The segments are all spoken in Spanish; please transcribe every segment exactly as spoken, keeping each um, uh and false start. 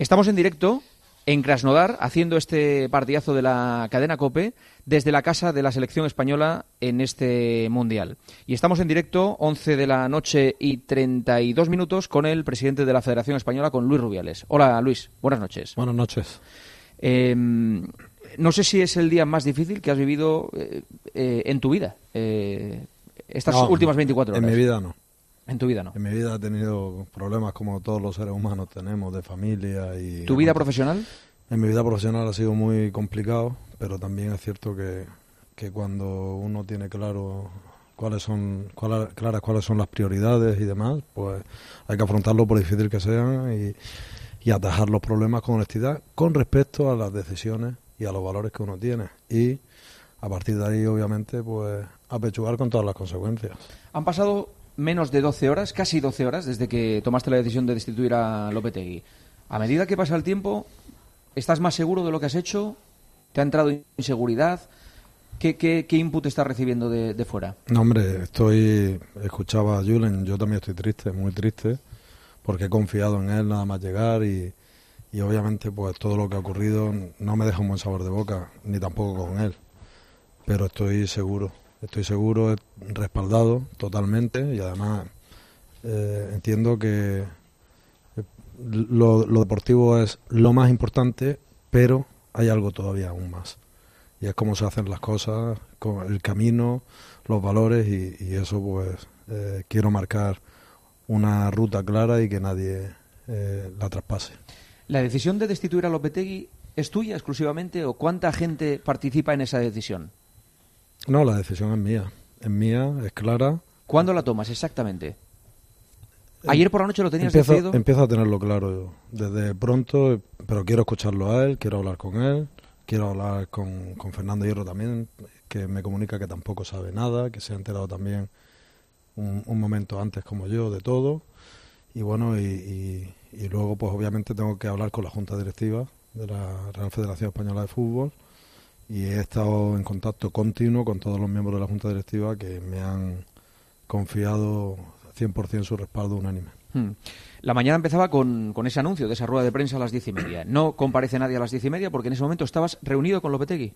Estamos en directo en Krasnodar haciendo este partidazo de la cadena COPE desde la casa de la selección española en este Mundial. Y estamos en directo, once de la noche y treinta y dos minutos, con el presidente de la Federación Española, con Luis Rubiales. Hola, Luis. Buenas noches. Buenas noches. Eh, no sé si es el día más difícil que has vivido eh, eh, en tu vida, eh, estas no, últimas veinticuatro horas. En mi vida no. En tu vida no. En mi vida he tenido problemas como todos los seres humanos tenemos, de familia y... ¿Tu vida profesional? En mi vida profesional ha sido muy complicado, pero también es cierto que, que cuando uno tiene claro cuáles son cuáles, claras cuáles son las prioridades y demás, pues hay que afrontarlo por difícil que sean y, y atajar los problemas con honestidad con respecto a las decisiones y a los valores que uno tiene. Y a partir de ahí, obviamente, pues apechugar con todas las consecuencias. Han pasado menos de doce horas, casi doce horas, desde que tomaste la decisión de destituir a Lopetegui. A medida que pasa el tiempo, ¿estás más seguro de lo que has hecho? ¿Te ha entrado inseguridad? ¿Qué, qué, qué input estás recibiendo de, de fuera? No, hombre, estoy... Escuchaba a Julen, yo también estoy triste, muy triste, porque he confiado en él nada más llegar y, y obviamente pues todo lo que ha ocurrido no me deja un buen sabor de boca, ni tampoco con él. Pero estoy seguro, estoy seguro, respaldado totalmente y además eh, entiendo que Lo, lo deportivo es lo más importante, pero hay algo todavía aún más. Y es cómo se hacen las cosas, con el camino, los valores y, y eso pues eh, quiero marcar una ruta clara y que nadie eh, la traspase. ¿La decisión de destituir a Lopetegui es tuya exclusivamente o cuánta gente participa en esa decisión? No, la decisión es mía, es mía, es clara. ¿Cuándo la tomas exactamente? ¿Ayer por la noche lo tenías empiezo, decidido? Empiezo a tenerlo claro desde pronto, pero quiero escucharlo a él, quiero hablar con él, quiero hablar con, con Fernando Hierro también, que me comunica que tampoco sabe nada, que se ha enterado también un, un momento antes como yo de todo. Y bueno, y, y, y luego pues obviamente tengo que hablar con la Junta Directiva de la Real Federación Española de Fútbol y he estado en contacto continuo con todos los miembros de la Junta Directiva que me han confiado cien por ciento su respaldo unánime. Hmm. La mañana empezaba con, con ese anuncio de esa rueda de prensa a las diez y media. No comparece nadie a las diez y media porque en ese momento estabas reunido con Lopetegui.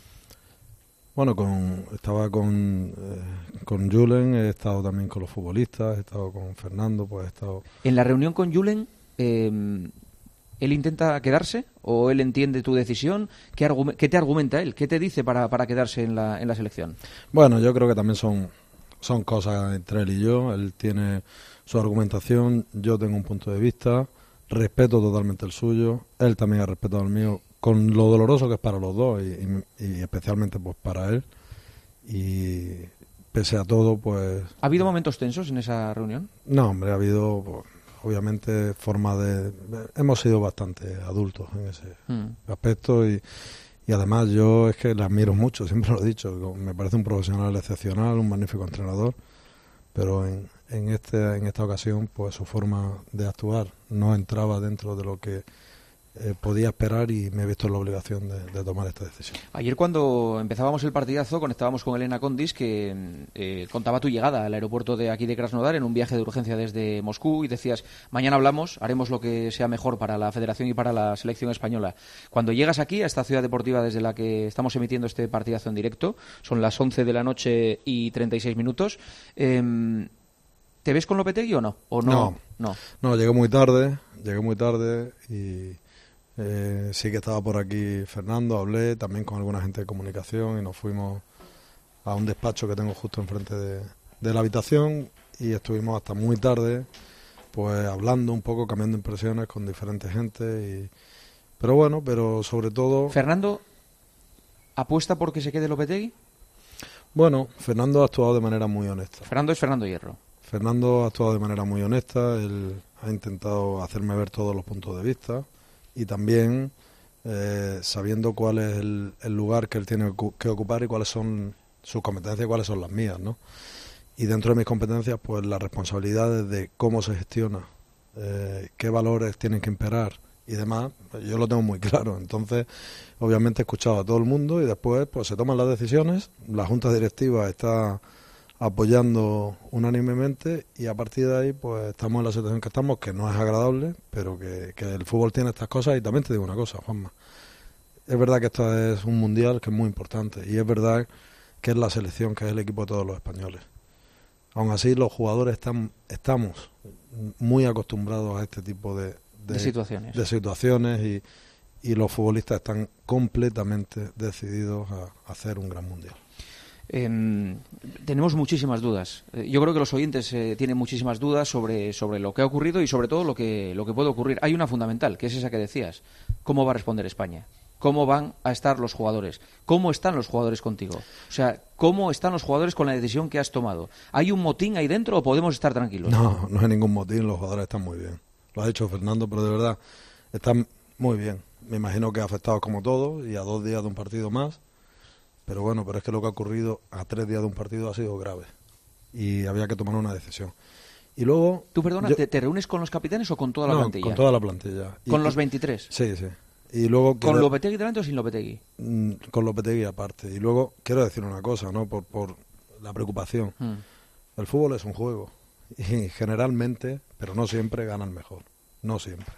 Bueno, con, estaba con, eh, con Julen, he estado también con los futbolistas, he estado con Fernando, pues he estado... En la reunión con Julen, eh, ¿él intenta quedarse o él entiende tu decisión? ¿Qué, argume- qué te argumenta él? ¿Qué te dice para, para quedarse en la, en la selección? Bueno, yo creo que también son... Son cosas entre él y yo, él tiene su argumentación, yo tengo un punto de vista, respeto totalmente el suyo, él también ha respetado el mío, con lo doloroso que es para los dos y, y, y especialmente pues para él. Y pese a todo, pues... ¿Ha habido momentos tensos en esa reunión? No, hombre, ha habido, pues, obviamente, forma de... Hemos sido bastante adultos en ese mm. aspecto y... Y además yo es que le admiro mucho, siempre lo he dicho, me parece un profesional excepcional, un magnífico entrenador, pero en, en, este, en esta ocasión pues su forma de actuar no entraba dentro de lo que eh, podía esperar y me he visto en la obligación de, de tomar esta decisión. Ayer cuando empezábamos el partidazo conectábamos con Elena Condis que eh, contaba tu llegada al aeropuerto de aquí de Krasnodar en un viaje de urgencia desde Moscú y decías, mañana hablamos, haremos lo que sea mejor para la Federación y para la selección española. Cuando llegas aquí a esta ciudad deportiva desde la que estamos emitiendo este partidazo en directo, son las once de la noche y treinta y seis minutos, eh, ¿te ves con Lopetegui o no? ¿O no? No, no, no, llegué muy tarde, llegué muy tarde y... Eh, sí que estaba por aquí Fernando, hablé también con alguna gente de comunicación y nos fuimos a un despacho que tengo justo enfrente de, de la habitación y estuvimos hasta muy tarde pues hablando un poco, cambiando impresiones con diferentes gente y, pero bueno, pero sobre todo... ¿Fernando apuesta por que se quede Lopetegui? Bueno, Fernando ha actuado de manera muy honesta. Fernando es Fernando Hierro. Fernando ha actuado de manera muy honesta, él ha intentado hacerme ver todos los puntos de vista y también eh, sabiendo cuál es el, el lugar que él tiene que ocupar y cuáles son sus competencias y cuáles son las mías, ¿no? Y dentro de mis competencias, pues las responsabilidades de cómo se gestiona, eh, qué valores tienen que imperar y demás, pues yo lo tengo muy claro. Entonces, obviamente he escuchado a todo el mundo y después pues se toman las decisiones, la Junta Directiva está apoyando unánimemente, y a partir de ahí pues estamos en la situación que estamos, que no es agradable, pero que, que el fútbol tiene estas cosas. Y también te digo una cosa, Juanma, es verdad que esto es un mundial que es muy importante, y es verdad que es la selección, que es el equipo de todos los españoles. Aún así, los jugadores están, estamos muy acostumbrados a este tipo de, de, de situaciones, de situaciones y, y los futbolistas están completamente decididos a hacer un gran mundial. Eh, tenemos muchísimas dudas. Eh, yo creo que los oyentes eh, tienen muchísimas dudas sobre, sobre lo que ha ocurrido y sobre todo lo que, lo que puede ocurrir. Hay una fundamental, que es esa que decías. ¿Cómo va a responder España? ¿Cómo van a estar los jugadores? ¿Cómo están los jugadores contigo? O sea, ¿cómo están los jugadores con la decisión que has tomado? ¿Hay un motín ahí dentro o podemos estar tranquilos? No, no hay ningún motín, los jugadores están muy bien. Lo ha dicho Fernando, pero de verdad están muy bien. Me imagino que afectados como todos y a dos días de un partido más. Pero bueno, pero es que lo que ha ocurrido a tres días de un partido ha sido grave y había que tomar una decisión. Y luego... ¿Tú, perdona, yo, ¿te, te reúnes con los capitanes o con toda la no, plantilla? con toda la plantilla. ¿Con y, los veintitrés? Sí, sí. Y luego ¿Con quiero, Lopetegui delante o sin Lopetegui? Con Lopetegui aparte. Y luego quiero decir una cosa, ¿no? Por, por la preocupación. Hmm. El fútbol es un juego y generalmente, pero no siempre, gana el mejor. No siempre.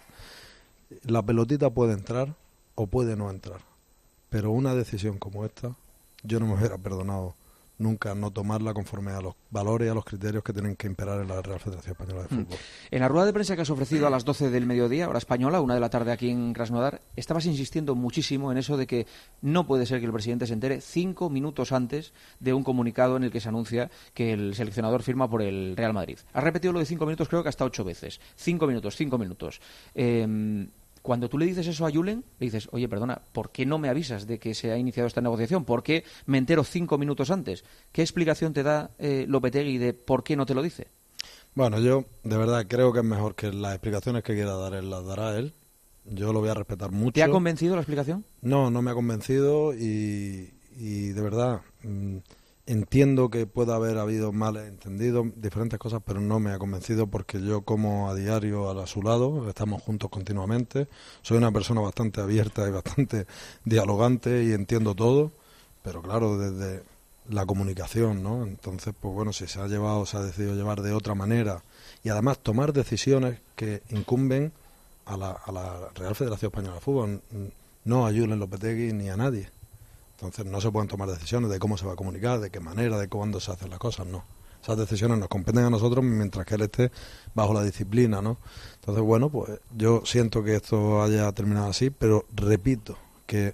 La pelotita puede entrar o puede no entrar. Pero una decisión como esta... yo no me hubiera perdonado nunca no tomarla conforme a los valores y a los criterios que tienen que imperar en la Real Federación Española de Fútbol. En la rueda de prensa que has ofrecido a las doce del mediodía, hora española, una de la tarde aquí en Krasnodar, estabas insistiendo muchísimo en eso de que no puede ser que el presidente se entere cinco minutos antes de un comunicado en el que se anuncia que el seleccionador firma por el Real Madrid. Has repetido lo de cinco minutos creo que hasta ocho veces. Cinco minutos, cinco minutos. Eh... Cuando tú le dices eso a Julen, le dices, oye, perdona, ¿por qué no me avisas de que se ha iniciado esta negociación? ¿Por qué me entero cinco minutos antes? ¿Qué explicación te da eh, Lopetegui de por qué no te lo dice? Bueno, yo de verdad creo que es mejor que las explicaciones que quiera dar él las dará él. Yo lo voy a respetar mucho. ¿Te ha convencido la explicación? No, no me ha convencido y, y de verdad... Mmm, entiendo que pueda haber habido males entendidos, diferentes cosas, pero no me ha convencido porque yo como a diario a su lado, estamos juntos continuamente, soy una persona bastante abierta y bastante dialogante y entiendo todo, pero claro, desde la comunicación, ¿no? Entonces, pues bueno, si se ha llevado, se ha decidido llevar de otra manera y además tomar decisiones que incumben a la, a la Real Federación Española de Fútbol, no a Julen Lopetegui ni a nadie. Entonces no se pueden tomar decisiones de cómo se va a comunicar, de qué manera, de cuándo se hacen las cosas, no. Esas decisiones nos competen a nosotros mientras que él esté bajo la disciplina, ¿no? Entonces, bueno, pues yo siento que esto haya terminado así, pero repito que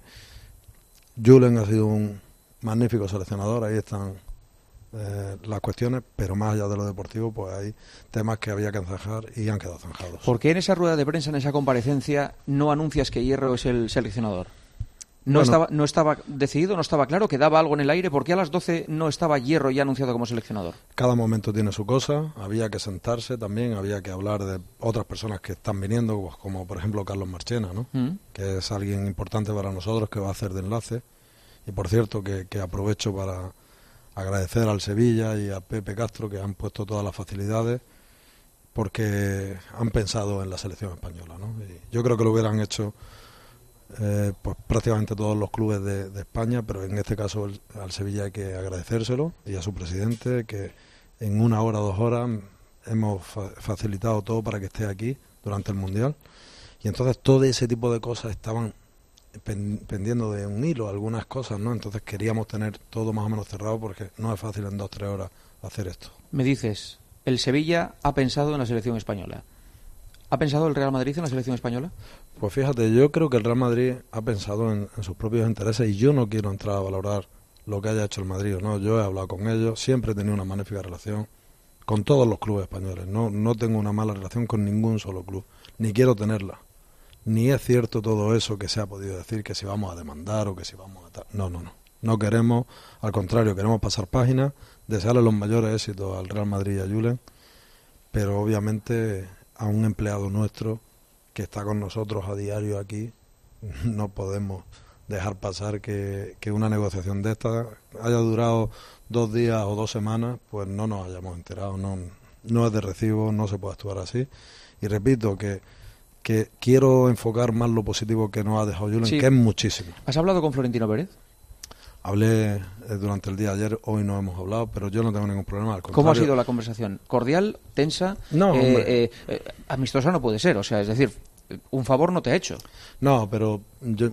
Julen ha sido un magnífico seleccionador, ahí están eh, las cuestiones, pero más allá de lo deportivo, pues hay temas que había que zanjar y han quedado zanjados. ¿Por qué en esa rueda de prensa, en esa comparecencia, no anuncias que Hierro es el seleccionador? No, bueno, estaba, no estaba decidido, no estaba claro, quedaba algo en el aire. ¿Por qué a las doce no estaba Hierro ya anunciado como seleccionador? Cada momento tiene su cosa, había que sentarse también, había que hablar de otras personas que están viniendo, pues, como por ejemplo Carlos Marchena, ¿no? Mm. Que es alguien importante para nosotros, que va a hacer de enlace. Y por cierto, que, que aprovecho para agradecer al Sevilla y a Pepe Castro, que han puesto todas las facilidades, porque han pensado en la selección española, ¿no? Y yo creo que lo hubieran hecho... Eh, pues prácticamente todos los clubes de, de España, pero en este caso el, al Sevilla hay que agradecérselo y a su presidente, que en una hora o dos horas hemos fa facilitado todo para que esté aquí durante el Mundial, y entonces todo ese tipo de cosas estaban pen pendiendo de un hilo, algunas cosas, ¿no? Entonces queríamos tener todo más o menos cerrado porque no es fácil en dos o tres horas hacer esto. Me dices, el Sevilla ha pensado en la selección española. ¿Ha pensado el Real Madrid en la selección española? Pues fíjate, yo creo que el Real Madrid ha pensado en, en sus propios intereses y yo no quiero entrar a valorar lo que haya hecho el Madrid o no. Yo he hablado con ellos, siempre he tenido una magnífica relación con todos los clubes españoles. No, no tengo una mala relación con ningún solo club, ni quiero tenerla. Ni es cierto todo eso que se ha podido decir, que si vamos a demandar o que si vamos a... tal. No, no, no. No queremos, al contrario, queremos pasar páginas, desearle los mayores éxitos al Real Madrid y a Julen, pero obviamente... a un empleado nuestro que está con nosotros a diario aquí, no podemos dejar pasar que, que una negociación de esta haya durado dos días o dos semanas, pues no nos hayamos enterado, no, no es de recibo, no se puede actuar así. Y repito que, que quiero enfocar más lo positivo que nos ha dejado Julen, sí. Que es muchísimo. ¿Has hablado con Florentino Pérez? Hablé eh, durante el día de ayer, hoy no hemos hablado, pero yo no tengo ningún problema. Al ¿Cómo ha sido la conversación? ¿Cordial? ¿Tensa? No, eh, eh, eh, amistosa no puede ser, o sea, es decir, un favor no te ha hecho. No, pero yo,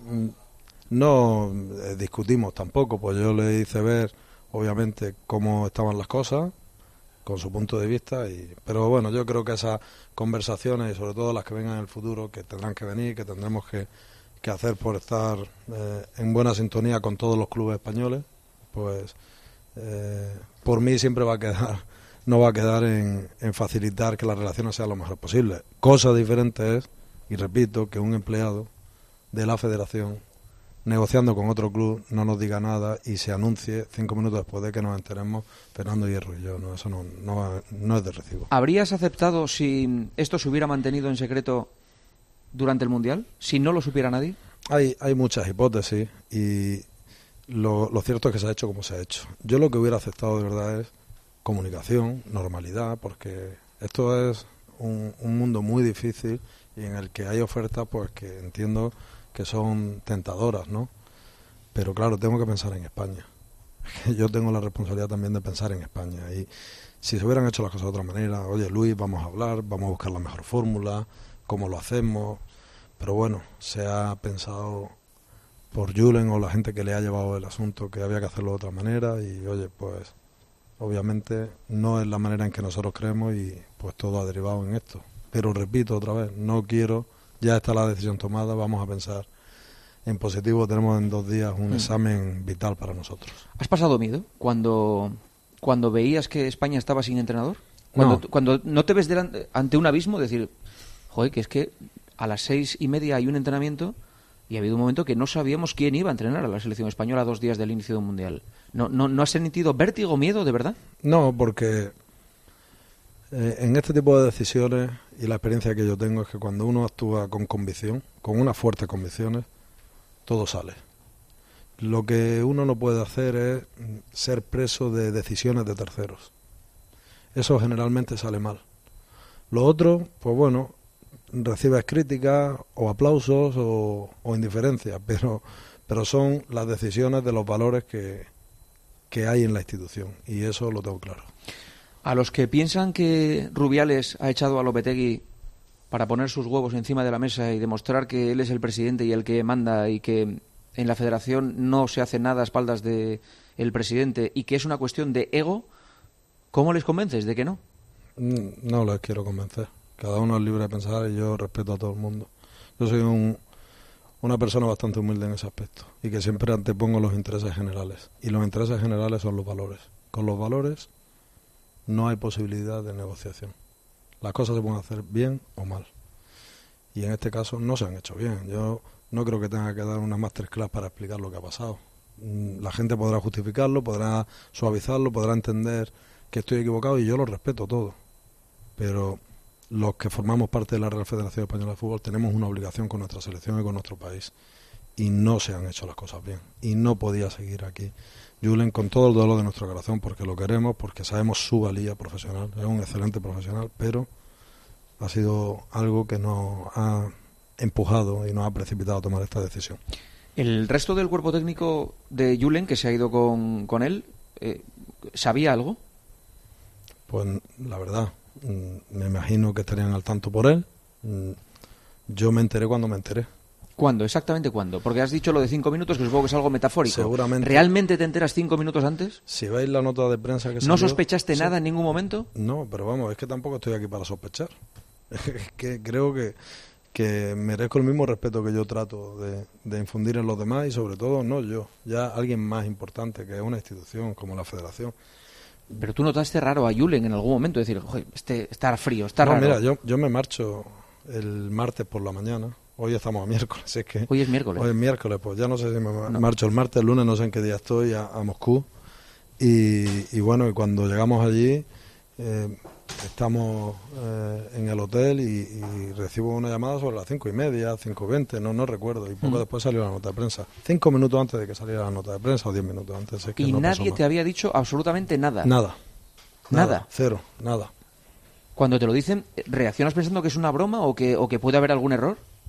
no eh, discutimos tampoco, pues yo le hice ver, obviamente, cómo estaban las cosas, con su punto de vista, y pero bueno, yo creo que esas conversaciones, y sobre todo las que vengan en el futuro, que tendrán que venir, que tendremos que que hacer por estar eh, en buena sintonía con todos los clubes españoles, pues eh, por mí siempre va a quedar, no va a quedar en, en facilitar que las relaciones sean lo mejor posible. Cosa diferente es, y repito, que un empleado de la federación negociando con otro club no nos diga nada y se anuncie cinco minutos después de que nos enteremos Fernando Hierro y yo. No, eso no, no, no es de recibo. ¿Habrías aceptado si esto se hubiera mantenido en secreto durante el Mundial, si no lo supiera nadie? Hay, hay muchas hipótesis y lo, lo cierto es que se ha hecho como se ha hecho. Yo lo que hubiera aceptado de verdad es comunicación, normalidad, porque esto es un, un mundo muy difícil y en el que hay ofertas pues que entiendo que son tentadoras, ¿no? Pero claro, tengo que pensar en España. Yo tengo la responsabilidad también de pensar en España y si se hubieran hecho las cosas de otra manera, oye Luis, vamos a hablar, vamos a buscar la mejor fórmula, cómo lo hacemos, pero bueno, se ha pensado por Julen o la gente que le ha llevado el asunto que había que hacerlo de otra manera y oye, pues obviamente no es la manera en que nosotros creemos y pues todo ha derivado en esto. Pero repito otra vez, no quiero, ya está la decisión tomada, vamos a pensar en positivo, tenemos en dos días un mm. examen vital para nosotros. ¿Has pasado miedo cuando, cuando veías que España estaba sin entrenador? Cuando no, cuando no te ves delante, ante un abismo, decir... Joder, que es que a las seis y media hay un entrenamiento y ha habido un momento que no sabíamos quién iba a entrenar a la selección española a dos días del inicio de un mundial. ¿No, no, no has sentido vértigo, miedo, de verdad? No, porque eh, en este tipo de decisiones y la experiencia que yo tengo es que cuando uno actúa con convicción, con unas fuertes convicciones, todo sale. Lo que uno no puede hacer es ser preso de decisiones de terceros. Eso generalmente sale mal. Lo otro, pues bueno, recibes críticas o aplausos o, o indiferencia, pero, pero son las decisiones de los valores que, que hay en la institución y eso lo tengo claro. A los que piensan que Rubiales ha echado a Lopetegui para poner sus huevos encima de la mesa y demostrar que él es el presidente y el que manda y que en la federación no se hace nada a espaldas del presidente y que es una cuestión de ego, ¿cómo les convences de que no? No les quiero convencer. Cada uno es libre de pensar y yo respeto a todo el mundo. Yo soy un, una persona bastante humilde en ese aspecto y que siempre antepongo los intereses generales. Y los intereses generales son los valores. Con los valores no hay posibilidad de negociación. Las cosas se pueden hacer bien o mal. Y en este caso no se han hecho bien. Yo no creo que tenga que dar una masterclass para explicar lo que ha pasado. La gente podrá justificarlo, podrá suavizarlo, podrá entender que estoy equivocado y yo lo respeto todo. Pero los que formamos parte de la Real Federación Española de Fútbol tenemos una obligación con nuestra selección y con nuestro país y no se han hecho las cosas bien y no podía seguir aquí Julen con todo el dolor de nuestro corazón porque lo queremos, porque sabemos su valía profesional, es un excelente profesional, pero ha sido algo que nos ha empujado y nos ha precipitado a tomar esta decisión. ¿El resto del cuerpo técnico de Julen que se ha ido con, con él eh, sabía algo? Pues la verdad, me imagino que estarían al tanto por él. Yo me enteré cuando me enteré. ¿Cuándo? ¿Exactamente cuándo? Porque has dicho lo de cinco minutos, que supongo que es algo metafórico. Seguramente. ¿Realmente te enteras cinco minutos antes? Si veis la nota de prensa que salió... ¿No sospechaste sí. nada en ningún momento? No, pero vamos, es que tampoco estoy aquí para sospechar. Es que creo que, que merezco el mismo respeto que yo trato de, de infundir en los demás y sobre todo no yo, ya alguien más importante que es una institución como la Federación. Pero tú notaste raro a Julen en algún momento, decir, oye, este está frío, está no, raro. Mira, yo, yo me marcho el martes por la mañana. Hoy estamos a miércoles, es que... Hoy es miércoles. Hoy es miércoles, pues ya no sé si me no. marcho el martes, el lunes, no sé en qué día estoy, a, a Moscú. Y, y bueno, y cuando llegamos allí, eh, estamos eh, en el hotel y, y recibo una llamada sobre las cinco y media, cinco veinte, no no recuerdo. Y poco mm. después salió la nota de prensa. Cinco minutos antes de que saliera la nota de prensa o diez minutos antes. Es que y no nadie te había dicho absolutamente nada. Nada. Nada. Nada. Cero, nada. Cuando te lo dicen, ¿reaccionas pensando que es una broma o que, o que puede haber algún error?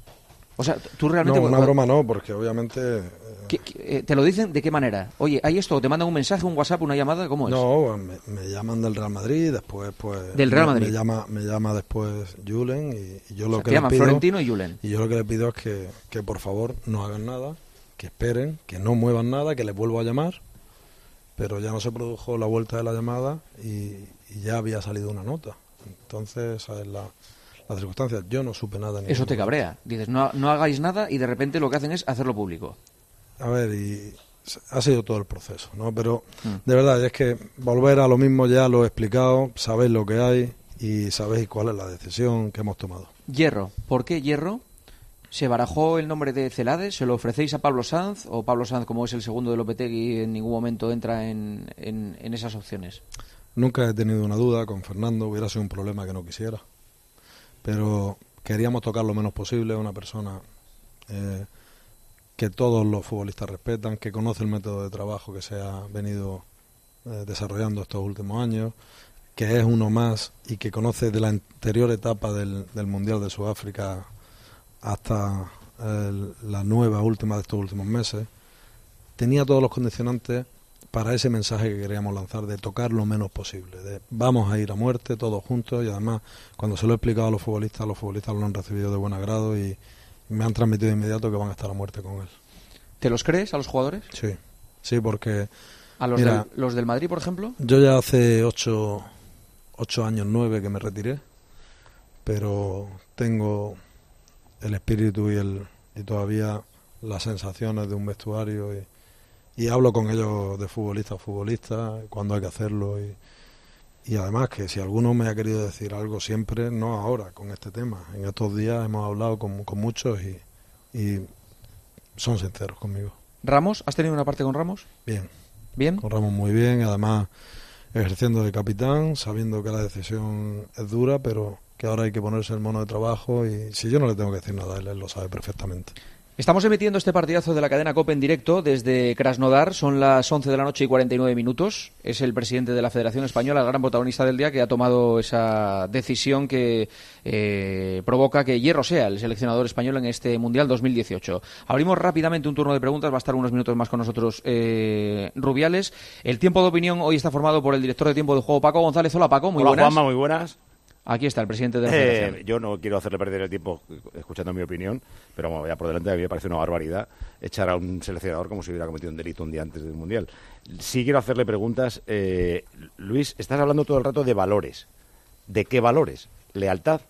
O sea, tú realmente... No, una broma no, porque obviamente... Eh... ¿Qué, qué, ¿Te lo dicen de qué manera? Oye, ¿hay esto? ¿Te mandan un mensaje, un WhatsApp, una llamada? ¿Cómo es? No, me, me llaman del Real Madrid, después pues... ¿Del Real me, Madrid? Me llama, me llama después Julen y, y yo O lo sea, que te le llaman pido... Florentino y Julen. Y yo lo que le pido es que, que por favor no hagan nada, que esperen, que no muevan nada, que les vuelvo a llamar, pero ya no se produjo la vuelta de la llamada y, y ya había salido una nota. Entonces, esa es la... las circunstancias. Yo no supe nada. Eso te cabrea. Dices, no, no hagáis nada y de repente lo que hacen es hacerlo público. A ver, y ha sido todo el proceso, ¿no? Pero mm. de verdad, es que volver a lo mismo ya lo he explicado, sabéis lo que hay y sabéis cuál es la decisión que hemos tomado. Hierro. ¿Por qué Hierro? ¿Se barajó el nombre de Celades? ¿Se lo ofrecéis a Pablo Sanz? ¿O Pablo Sanz, como es el segundo de Lopetegui, en ningún momento entra en, en, en esas opciones? Nunca he tenido una duda con Fernando, hubiera sido un problema que no quisiera. Pero queríamos tocar lo menos posible a una persona eh, que todos los futbolistas respetan, que conoce el método de trabajo que se ha venido eh, desarrollando estos últimos años, que es uno más y que conoce de la anterior etapa del, del Mundial de Sudáfrica hasta el, la nueva última de estos últimos meses. Tenía todos los condicionantes para ese mensaje que queríamos lanzar, de tocar lo menos posible, de vamos a ir a muerte todos juntos, y además cuando se lo he explicado a los futbolistas, los futbolistas lo han recibido de buen agrado y me han transmitido de inmediato que van a estar a muerte con él. ¿Te los crees a los jugadores? Sí, sí, porque... ¿A los, mira, del, los del Madrid, por ejemplo? Yo ya hace ocho, ocho años, nueve que me retiré, pero tengo el espíritu y, el, y todavía las sensaciones de un vestuario y... Y hablo con ellos de futbolista a futbolista, cuando hay que hacerlo. Y, y además que si alguno me ha querido decir algo siempre, no ahora con este tema. En estos días hemos hablado con, con muchos y, y son sinceros conmigo. ¿Ramos? ¿Has tenido una parte con Ramos? Bien. ¿Bien? Con Ramos muy bien, además ejerciendo de capitán, sabiendo que la decisión es dura, pero que ahora hay que ponerse el mono de trabajo. Y si yo no le tengo que decir nada, él, él lo sabe perfectamente. Estamos emitiendo este partidazo de la cadena COPE en directo desde Krasnodar. Son las once de la noche y cuarenta y nueve minutos. Es el presidente de la Federación Española, el gran protagonista del día, que ha tomado esa decisión que eh, provoca que Hierro sea el seleccionador español en este Mundial dos mil dieciocho. Abrimos rápidamente un turno de preguntas. Va a estar unos minutos más con nosotros eh, Rubiales. El tiempo de opinión hoy está formado por el director de tiempo de juego, Paco González. Hola, Paco. Muy Hola, buenas. Juanma, muy buenas. Aquí está el presidente de la Federación. Eh, yo no quiero hacerle perder el tiempo escuchando mi opinión, pero bueno, ya por delante a mí me parece una barbaridad echar a un seleccionador como si hubiera cometido un delito un día antes del Mundial. Sí quiero hacerle preguntas. Eh, Luis, estás hablando todo el rato de valores. ¿De qué valores? ¿Lealtad?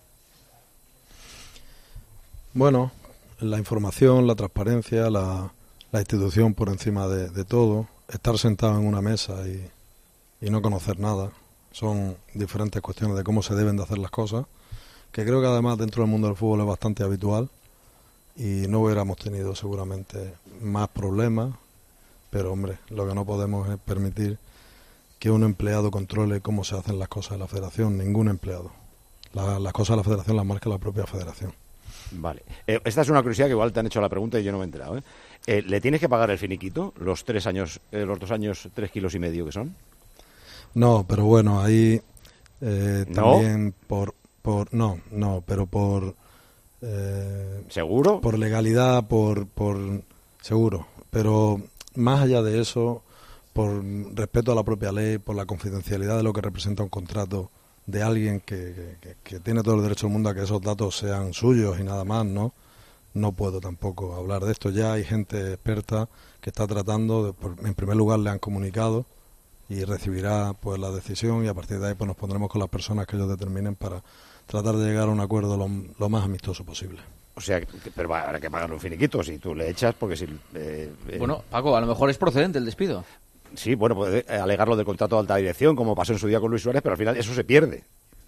Bueno, la información, la transparencia, la, la institución por encima de, de todo, estar sentado en una mesa y, y no conocer nada. Son diferentes cuestiones de cómo se deben de hacer las cosas, que creo que además dentro del mundo del fútbol es bastante habitual y no hubiéramos tenido seguramente más problemas, pero hombre, lo que no podemos es permitir que un empleado controle cómo se hacen las cosas de la federación, ningún empleado. La, las cosas de la federación las marca la propia federación. Vale. Eh, esta es una curiosidad que igual te han hecho la pregunta y yo no me he enterado. ¿eh? Eh, ¿Le tienes que pagar el finiquito, los tres años, eh, los dos años, tres kilos y medio que son? No, pero bueno, ahí eh, ¿No? también por, por... No, no, pero por... Eh, ¿Seguro? Por legalidad, por, por... Seguro. Pero más allá de eso, por respeto a la propia ley, por la confidencialidad de lo que representa un contrato de alguien que, que, que tiene todo el derecho del mundo a que esos datos sean suyos y nada más, ¿no? No puedo tampoco hablar de esto. Ya hay gente experta que está tratando, de, por, en primer lugar le han comunicado y recibirá pues la decisión y a partir de ahí pues nos pondremos con las personas que ellos determinen para tratar de llegar a un acuerdo lo, lo más amistoso posible. O sea, que, pero habrá que pagar un finiquito si tú le echas, porque si... Eh, eh, Bueno, Paco, a lo mejor es procedente el despido. Sí, bueno, puede alegarlo del contrato de alta dirección, como pasó en su día con Luis Suárez, pero al final eso se pierde.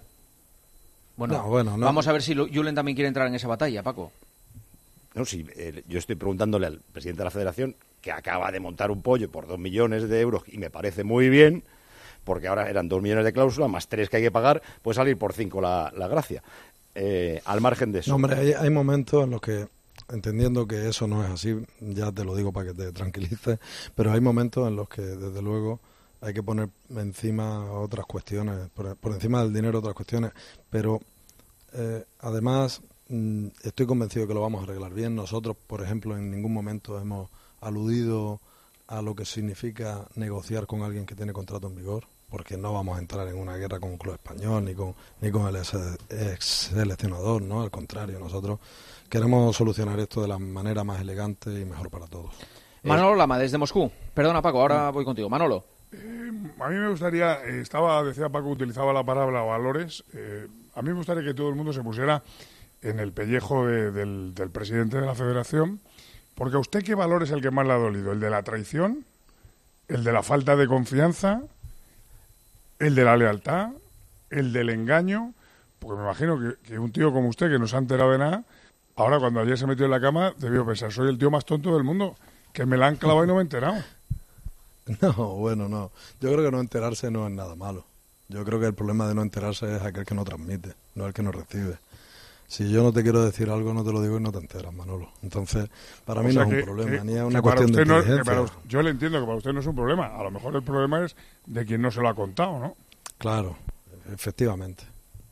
Bueno, no, bueno no. Vamos a ver si Julen también quiere entrar en esa batalla, Paco. No, sí, eh, yo estoy preguntándole al presidente de la Federación, que acaba de montar un pollo por dos millones de euros, y me parece muy bien, porque ahora eran dos millones de cláusula, más tres que hay que pagar, puede salir por cinco la, la gracia. Eh, al margen de eso. No, hombre, hay, hay momentos en los que, entendiendo que eso no es así, ya te lo digo para que te tranquilices, pero hay momentos en los que, desde luego, hay que poner encima otras cuestiones, por, por encima del dinero otras cuestiones, pero eh, además mm, estoy convencido de que lo vamos a arreglar bien. Nosotros, por ejemplo, en ningún momento hemos aludido a lo que significa negociar con alguien que tiene contrato en vigor, porque no vamos a entrar en una guerra con un club español ni con ni con el ex seleccionador, ¿no? Al contrario, nosotros queremos solucionar esto de la manera más elegante y mejor para todos. Manolo Lama, desde Moscú. Perdona, Paco, ahora voy contigo. Manolo. Eh, a mí me gustaría, eh, estaba, decía Paco, utilizaba la palabra valores, eh, a mí me gustaría que todo el mundo se pusiera en el pellejo de, del, del presidente de la Federación, porque a usted, ¿qué valor es el que más le ha dolido? ¿El de la traición? ¿El de la falta de confianza? ¿El de la lealtad? ¿El del engaño? Porque me imagino que, que un tío como usted, que no se ha enterado de nada, ahora cuando ayer se metió en la cama, debió pensar, soy el tío más tonto del mundo, que me la han clavado y no me he enterado. No, bueno, no. Yo creo que no enterarse no es nada malo. Yo creo que el problema de no enterarse es aquel que no transmite, no el que no recibe. Si yo no te quiero decir algo, no te lo digo y no te enteras, Manolo. Entonces, para mí o sea no que, es un problema, que, ni es una cuestión de no, inteligencia. Para usted, yo le entiendo que para usted no es un problema. A lo mejor el problema es de quien no se lo ha contado, ¿no? Claro, efectivamente.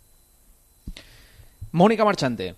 Mónica Marchante.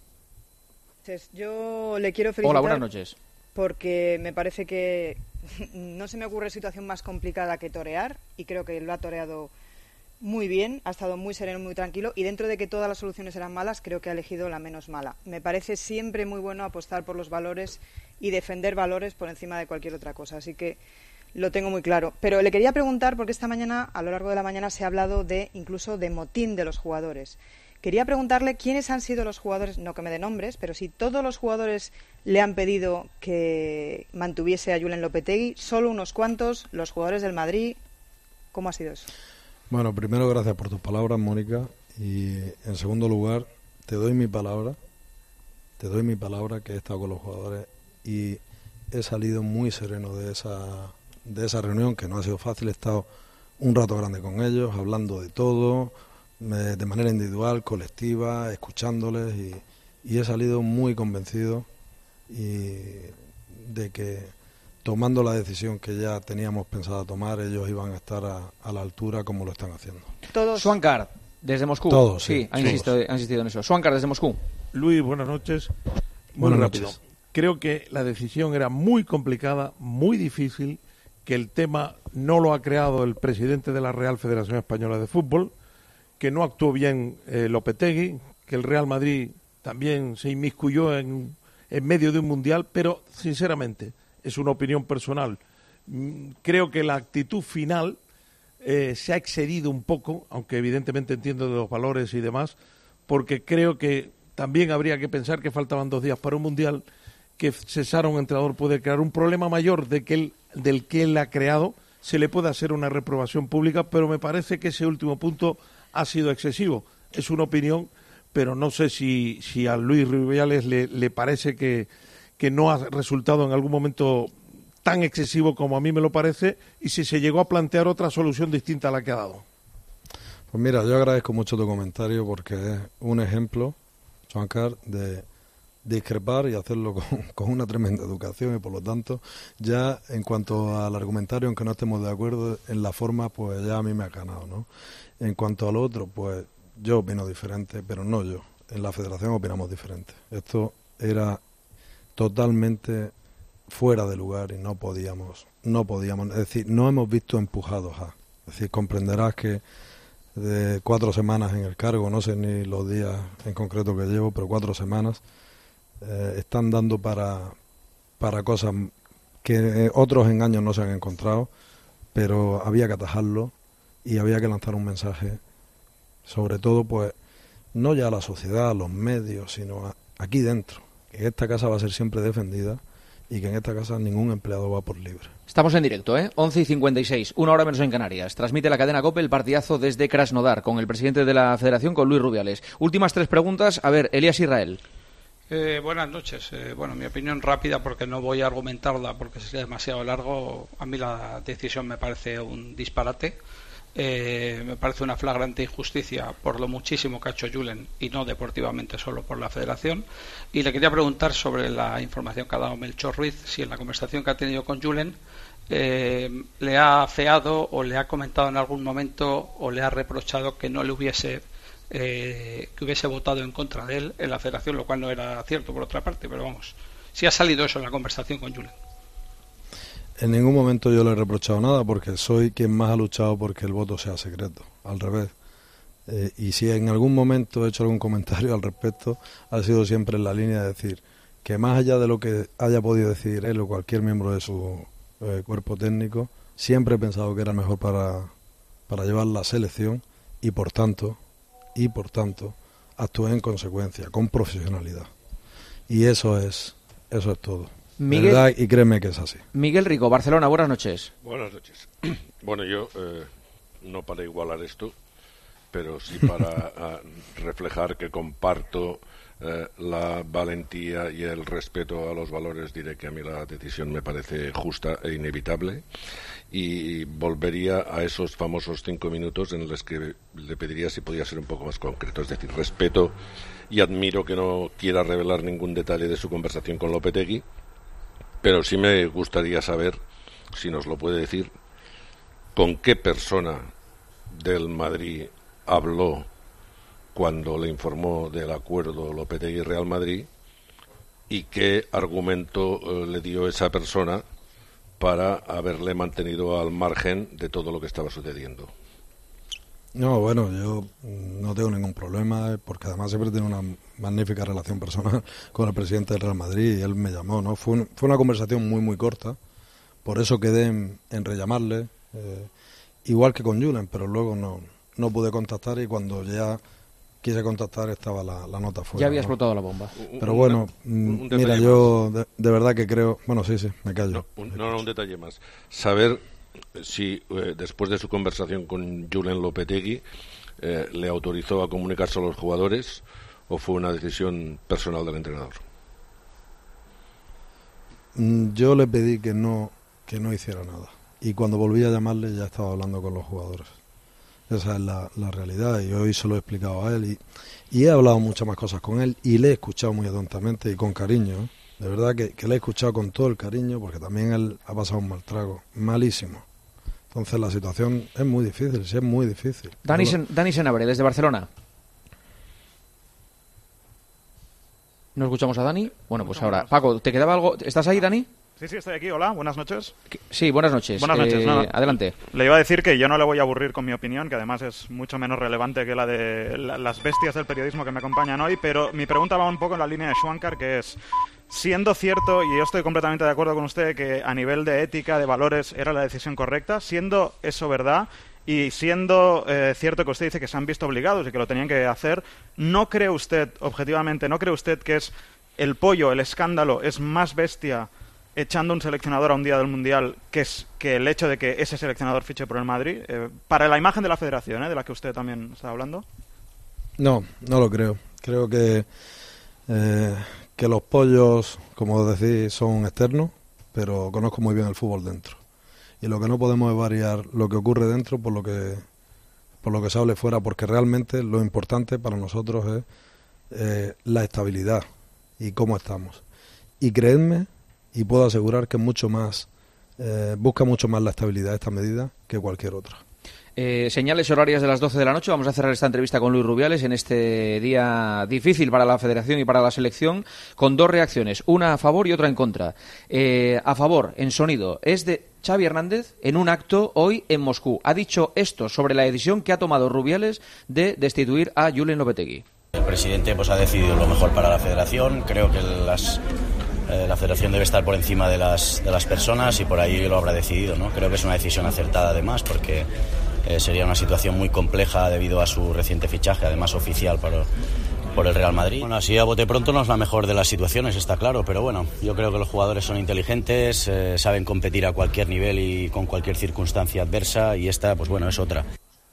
Yo le quiero felicitar. Hola, buenas noches. Porque me parece que no se me ocurre situación más complicada que torear, y creo que lo ha toreado muy bien, ha estado muy sereno, muy tranquilo, y dentro de que todas las soluciones eran malas, creo que ha elegido la menos mala. Me parece siempre muy bueno apostar por los valores y defender valores por encima de cualquier otra cosa, así que lo tengo muy claro. Pero le quería preguntar, porque esta mañana, a lo largo de la mañana, se ha hablado de incluso de motín de los jugadores. Quería preguntarle quiénes han sido los jugadores, no que me dé nombres, pero si todos los jugadores le han pedido que mantuviese a Julen Lopetegui, solo unos cuantos, los jugadores del Madrid. ¿Cómo ha sido eso? Bueno, primero, gracias por tus palabras, Mónica, y en segundo lugar, te doy mi palabra, te doy mi palabra que he estado con los jugadores y he salido muy sereno de esa, de esa reunión, que no ha sido fácil. He estado un rato grande con ellos, hablando de todo, de manera individual, colectiva, escuchándoles, y, y he salido muy convencido y de que, tomando la decisión que ya teníamos pensado tomar, ellos iban a estar a, a la altura como lo están haciendo. Todos. Swankar, desde Moscú. Todos, sí. sí ha, insistido, ha insistido en eso. Swankar, desde Moscú. Luis, buenas noches. Muy buenas rápido. Noches. Creo que la decisión era muy complicada, muy difícil, que el tema no lo ha creado el presidente de la Real Federación Española de Fútbol, que no actuó bien eh, Lopetegui, que el Real Madrid también se inmiscuyó en, en medio de un mundial, pero sinceramente es una opinión personal. Creo que la actitud final eh, se ha excedido un poco, aunque evidentemente entiendo de los valores y demás, porque creo que también habría que pensar que faltaban dos días para un mundial, que cesar a un entrenador puede crear un problema mayor de que él, del que él ha creado, se le puede hacer una reprobación pública, pero me parece que ese último punto ha sido excesivo. Es una opinión, pero no sé si, si a Luis Rubiales le, le parece que que no ha resultado en algún momento tan excesivo como a mí me lo parece, y si se llegó a plantear otra solución distinta a la que ha dado. Pues mira, yo agradezco mucho tu comentario, porque es un ejemplo, Swankar, de discrepar y hacerlo con, con una tremenda educación, y por lo tanto, ya en cuanto al argumentario, aunque no estemos de acuerdo en la forma, pues ya a mí me ha ganado, ¿no? En cuanto al otro, pues yo opino diferente, pero no yo. En la Federación opinamos diferente. Esto era totalmente fuera de lugar y no podíamos, no podíamos, es decir, no hemos visto empujados a, es decir, comprenderás que de cuatro semanas en el cargo, no sé ni los días en concreto que llevo, pero cuatro semanas eh, están dando para, para cosas que otros engaños no se han encontrado, pero había que atajarlo y había que lanzar un mensaje, sobre todo, pues, no ya a la sociedad, a los medios, sino a, aquí dentro, que esta casa va a ser siempre defendida y que en esta casa ningún empleado va por libre. Estamos en directo, ¿eh? once y cincuenta y seis, una hora menos en Canarias. Transmite la cadena COPE el partidazo desde Krasnodar con el presidente de la Federación, con Luis Rubiales. Últimas tres preguntas. A ver, Elías Israel. Eh, buenas noches. Eh, bueno, mi opinión rápida, porque no voy a argumentarla porque sería demasiado largo. A mí la decisión me parece un disparate. Eh, me parece una flagrante injusticia por lo muchísimo que ha hecho Julen, y no deportivamente, solo por la Federación. Y le quería preguntar sobre la información que ha dado Melchor Ruiz, si en la conversación que ha tenido con Julen eh, le ha afeado o le ha comentado en algún momento o le ha reprochado que no le hubiese eh, que hubiese votado en contra de él en la federación, lo cual no era cierto por otra parte, pero vamos, sí ha salido eso en la conversación con Julen. En ningún momento yo le he reprochado nada, porque soy quien más ha luchado porque el voto sea secreto, al revés. Eh, y si en algún momento he hecho algún comentario al respecto, ha sido siempre en la línea de decir que más allá de lo que haya podido decidir él o cualquier miembro de su eh, cuerpo técnico, siempre he pensado que era mejor para, para llevar la selección y por tanto, y por tanto, actué en consecuencia, con profesionalidad. Y eso es, eso es todo. Miguel, de verdad, y créeme que es así. Miguel Rico, Barcelona, buenas noches. Buenas noches. Bueno, yo eh, no para igualar esto, pero sí para uh, reflejar que comparto eh, la valentía y el respeto a los valores. Diré que a mí la decisión me parece justa e inevitable, y volvería a esos famosos cinco minutos en los que le pediría si podía ser un poco más concreto. Es decir, respeto y admiro que no quiera revelar ningún detalle de su conversación con Lopetegui, pero sí me gustaría saber, si nos lo puede decir, con qué persona del Madrid habló cuando le informó del acuerdo Lopetegui-Real Madrid, y qué argumento eh, le dio esa persona para haberle mantenido al margen de todo lo que estaba sucediendo. No, bueno, yo no tengo ningún problema, porque además siempre tengo una magnífica relación personal con el presidente del Real Madrid, y él me llamó, ¿no? Fue, un, fue una conversación muy, muy corta, por eso quedé en, en rellamarle, eh, igual que con Julen, pero luego no, no pude contactar, y cuando ya quise contactar estaba la, la nota fuera. Ya había ¿no? explotado la bomba. Pero bueno, un, un mira, yo de, de verdad que creo... Bueno, sí, sí, me callo. No, un, no, no, un detalle más. Saber si eh, después de su conversación con Julen Lopetegui eh, le autorizó a comunicarse a los jugadores, o fue una decisión personal del entrenador. Yo le pedí que no, que no hiciera nada. Y cuando volví a llamarle ya estaba hablando con los jugadores. Esa es la, la realidad, y hoy se lo he explicado a él, y, y he hablado muchas más cosas con él, y le he escuchado muy atentamente y con cariño, ¿eh? De verdad que, que le he escuchado con todo el cariño, porque también él ha pasado un mal trago, malísimo. Entonces la situación es muy difícil, sí es muy difícil. Dani, Sen, Dani Senabre, desde Barcelona. ¿No escuchamos a Dani? Bueno, pues ahora. Paco, ¿te quedaba algo? ¿Estás ahí, Dani? Sí, sí, estoy aquí. Hola, buenas noches. Sí, buenas noches. Buenas noches. Eh, no, adelante. Le iba a decir que yo no le voy a aburrir con mi opinión, que además es mucho menos relevante que la de la, las bestias del periodismo que me acompañan hoy, pero mi pregunta va un poco en la línea de Schwankar, que es, siendo cierto, y yo estoy completamente de acuerdo con usted, que a nivel de ética, de valores, era la decisión correcta, siendo eso verdad, y siendo eh, cierto que usted dice que se han visto obligados y que lo tenían que hacer, ¿no cree usted, objetivamente, no cree usted que es el pollo, el escándalo, es más bestia echando un seleccionador a un día del Mundial que es que el hecho de que ese seleccionador fiche por el Madrid, eh, para la imagen de la federación, ¿eh? de la que usted también está hablando? No, no lo creo. Creo que eh, que los pollos, como decís, son externos, pero conozco muy bien el fútbol dentro. Y lo que no podemos es variar lo que ocurre dentro por lo que por lo que se hable fuera, porque realmente lo importante para nosotros es eh, la estabilidad y cómo estamos. Y creedme, y puedo asegurar que mucho más eh, busca mucho más la estabilidad esta medida que cualquier otra. Eh, señales horarias de las doce de la noche. Vamos a cerrar esta entrevista con Luis Rubiales en este día difícil para la Federación y para la Selección, con dos reacciones, una a favor y otra en contra. Eh, a favor, en sonido, es de Xavi Hernández en un acto hoy en Moscú. Ha dicho esto sobre la decisión que ha tomado Rubiales de destituir a Julen Lopetegui. El presidente pues ha decidido lo mejor para la Federación. Creo que las Eh, la federación debe estar por encima de las, de las personas, y por ahí lo habrá decidido, ¿no? Creo que es una decisión acertada, además, porque eh, sería una situación muy compleja debido a su reciente fichaje, además oficial por, por el Real Madrid. Bueno, así a bote pronto no es la mejor de las situaciones, está claro, pero bueno, yo creo que los jugadores son inteligentes, eh, saben competir a cualquier nivel y con cualquier circunstancia adversa, y esta, pues bueno, es otra.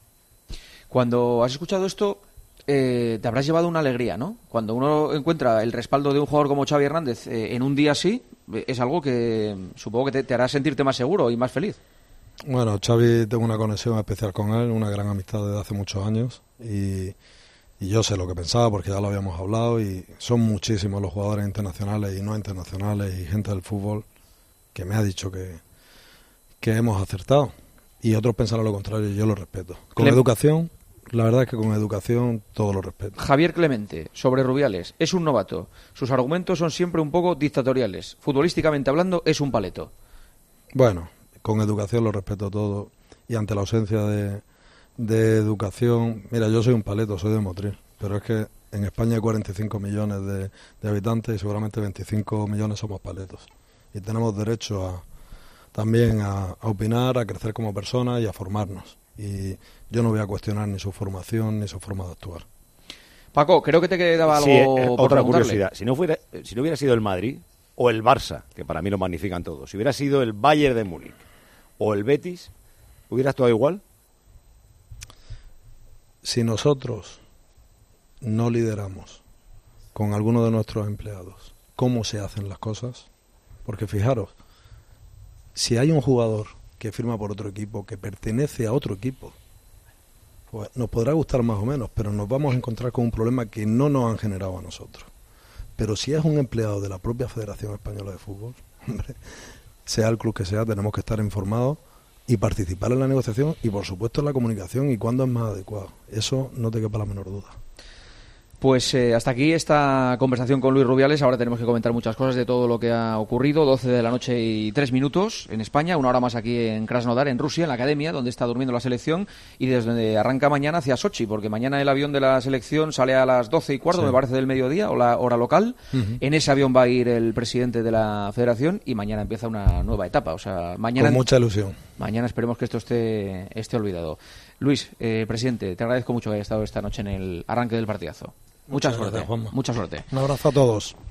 Cuando has escuchado esto, Eh, te habrás llevado una alegría, ¿no? Cuando uno encuentra el respaldo de un jugador como Xavi Hernández eh, en un día así, eh, es algo que supongo que te, te hará sentirte más seguro y más feliz. Bueno, Xavi, tengo una conexión especial con él, una gran amistad desde hace muchos años, y, y yo sé lo que pensaba porque ya lo habíamos hablado, y son muchísimos los jugadores internacionales y no internacionales y gente del fútbol que me ha dicho que, que hemos acertado, y otros pensarán lo contrario, y yo lo respeto. Con Clem- educación, la verdad es que con educación todo lo respeto. Javier Clemente, sobre Rubiales, es un novato. Sus argumentos son siempre un poco dictatoriales. Futbolísticamente hablando, es un paleto. Bueno, con educación lo respeto todo. Y ante la ausencia de, de educación... Mira, yo soy un paleto, soy de Motril. Pero es que en España hay cuarenta y cinco millones de, de habitantes y seguramente veinticinco millones somos paletos. Y tenemos derecho a también a, a opinar, a crecer como personas y a formarnos. Y yo no voy a cuestionar ni su formación ni su forma de actuar. Paco, creo que te quedaba algo sí, eh, por otra preguntarle. curiosidad. Si no, fuera, si no hubiera sido el Madrid o el Barça, que para mí lo magnifican todos, si hubiera sido el Bayern de Múnich o el Betis, ¿hubiera actuado igual? Si nosotros no lideramos con alguno de nuestros empleados cómo se hacen las cosas, porque fijaros, si hay un jugador que firma por otro equipo, que pertenece a otro equipo, pues nos podrá gustar más o menos, pero nos vamos a encontrar con un problema que no nos han generado a nosotros. Pero si es un empleado de la propia Federación Española de Fútbol, hombre, sea el club que sea, tenemos que estar informados y participar en la negociación y, por supuesto, en la comunicación y cuándo es más adecuado. Eso no te quepa la menor duda. Pues eh, hasta aquí esta conversación con Luis Rubiales. Ahora tenemos que comentar muchas cosas de todo lo que ha ocurrido. doce de la noche y tres minutos en España, una hora más aquí en Krasnodar, en Rusia, en la academia, donde está durmiendo la selección, y desde donde arranca mañana hacia Sochi, porque mañana el avión de la selección sale a las doce y cuarto, sí. me parece, del mediodía, o la hora local. Uh-huh. En ese avión va a ir el presidente de la federación y mañana empieza una nueva etapa. O sea, mañana, con mucha ilusión. Mañana esperemos que esto esté, esté olvidado. Luis, eh, presidente, te agradezco mucho que hayas estado esta noche en el arranque del partidazo. Mucha suerte, mucha suerte. Un abrazo a todos.